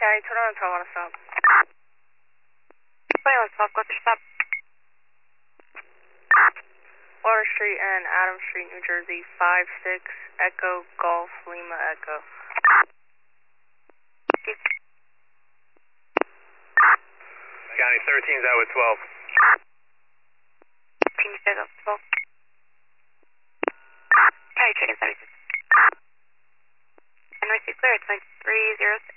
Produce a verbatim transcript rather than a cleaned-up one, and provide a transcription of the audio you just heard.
County, twenty-one twelve on a stop. twenty-one twelve, go to stop. Water Street and Adams Street, New Jersey, five six Echo Golf Lima Echo. County thirteen's out with twelve. Can you say that twelve? County chicken seventy-six. And receive clear, twenty-three zero six.